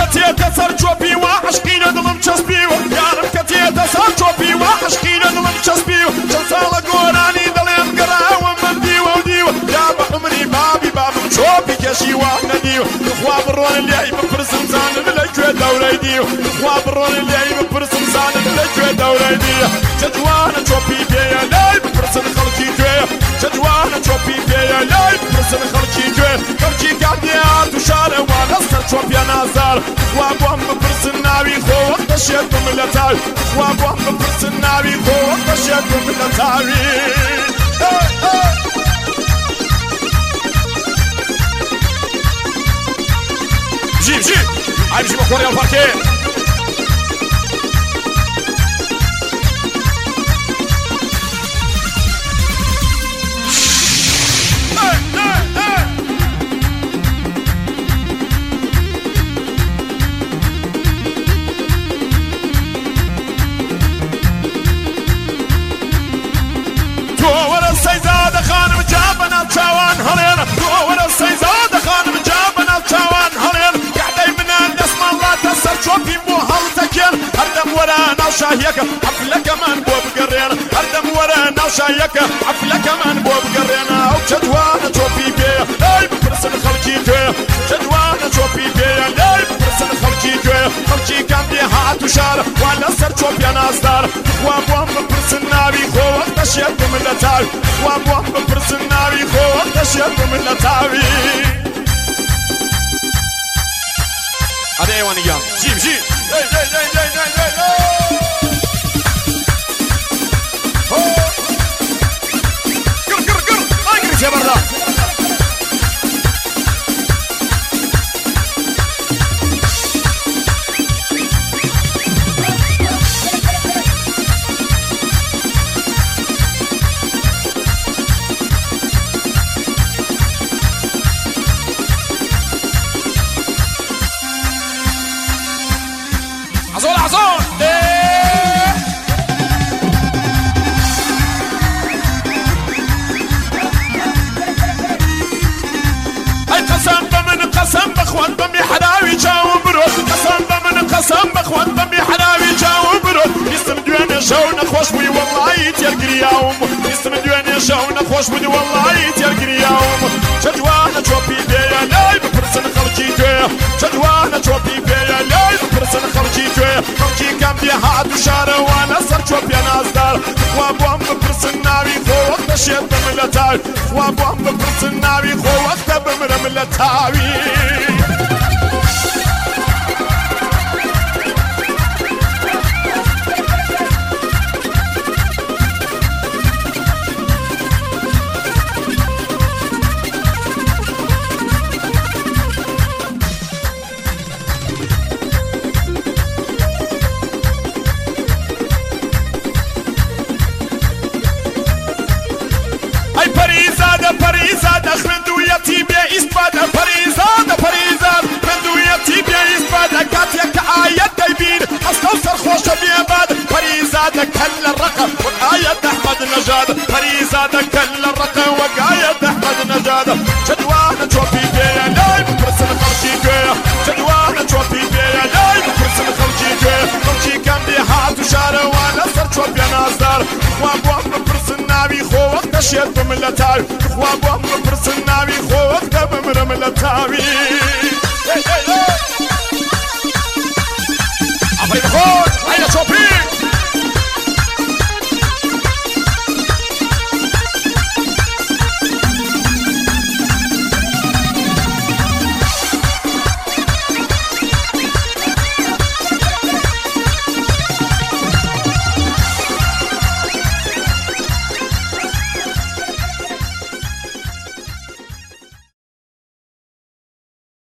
كتيتا سر جوبي وعشقين دلم چسبيو يارم كتيتا سر جوبي وعشقين دلم چسبيو چسال قوراني دلم قراوم من ديو يا بعمري بابي جوبي كشي ونديو اخوا برون اللي بفرسن زان بلكو دوري ديو اخوا برون اللي بفرسن زان بلكو دوري ديو جدوانا جوبي بيا لاي بفرسن خلقي جوي جدوانا جوبي بيا لاي بفرسن خلقي جوي خلقي قاعديات وشارع وانا سر جوبي نازار اخوا بوام بفرسن ناوي خو وقت شيت ملتاوي اخوا بوام بفرسن ناوي خو وقت شيت ملتاوي جيب هاي بجيبوا كوريا الباركيه ورا السيزاد خانم جابنا تشاوان هلينا ورا السيزاد خانم جابنا تشاوان هلينا قاعدين من الناس ما الله تسر شوفي مو هالتكين هردم ورانا وشاهيك حفلة كمان بو بقرينا هردم ورانا وشاهيك حفلة كمان بو بقرينا وجدوانا شوفي بيا لاي بفرسن خلقي جوي جدوانا شوفي بيا لاي بفرسن خلقي جوي خلقي كان بيهات وشارع وانا سر شوفي نازدار وابوام بفرسن ناري خو وقت شيت ملتاوي وابوام بفرسن ناري خو وقت شيت ملتاوي هذا ايوان ايام جيب قر اقرب يا برا عزون اي قسم بمن قسم بخوان بمي حراوي جاوب برود قسم بمن قسم بخوان بمي حراوي جاوب برود يسم دواني شونا خوش بي والله يتيرقري يوم يسم دواني شونا خوش بي والله يتيرقري يوم جدوانا جوبي بيا لاي بفرسن خلقي جوي جدوانا جوبي بيا لاي بفرسن خلقي جوي خلقي كان بيهات وشارع وانا سر جوبي نازدار وابوام بفرسن ناوي خو وقت شيت بملتاوي وابوام بفرسن ناوي خو وقت بملتاوي فريزاد خندويتي بيا إسباد فريزاد خندويتي بيا إسباد قاتيك آية دايبين أستوصر خوش بيا باد فريزاد كل الرقم وقاية أحمد نجاد فريزاد كل الرقم وقاية أحمد نجاد جدوانا جوبي بيا لاي بفرسن خلقي جوي جدوانا جوبي بيا لاي بفرسن خلقي جوي خلقي كان بيهات وشارع وانا سر جوبي نازدار وابوام بفرسن ناوي خو وقت شيت بملتاوي وابوام بفرسن ناوي خو وقت بملتاوي عفاي بخور هيا شوبي